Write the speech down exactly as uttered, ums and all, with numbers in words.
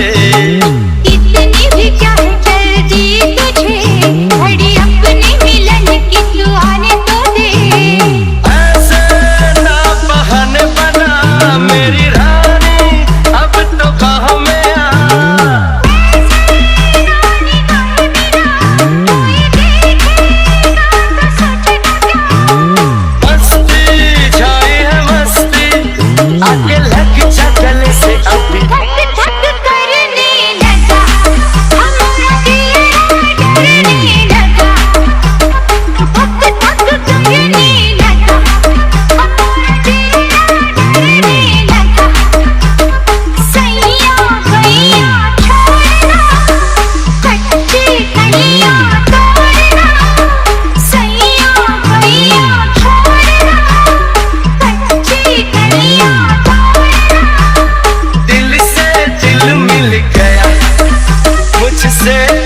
इतनी भी क्या है जल्दी तुझे, घड़ी अपने मिलन की तू आने तो दे। ऐसे ना बहाने बना मेरी रानी, अब तो कहाँ में आ। मस्ती छाई है मस्ती, आगे लग जा गले से अभी। धक धक करने लगा हमारा दिल डरने लगा, धक धक करने लगा हमारा दिल डरने लगा। सैया गैया छोड़ना, कच्ची कलियां तोड़ना। सैया गैया छोड़ना, कच्ची कलियां तोड़ना। दिल से दिल मिल गया मुझसे।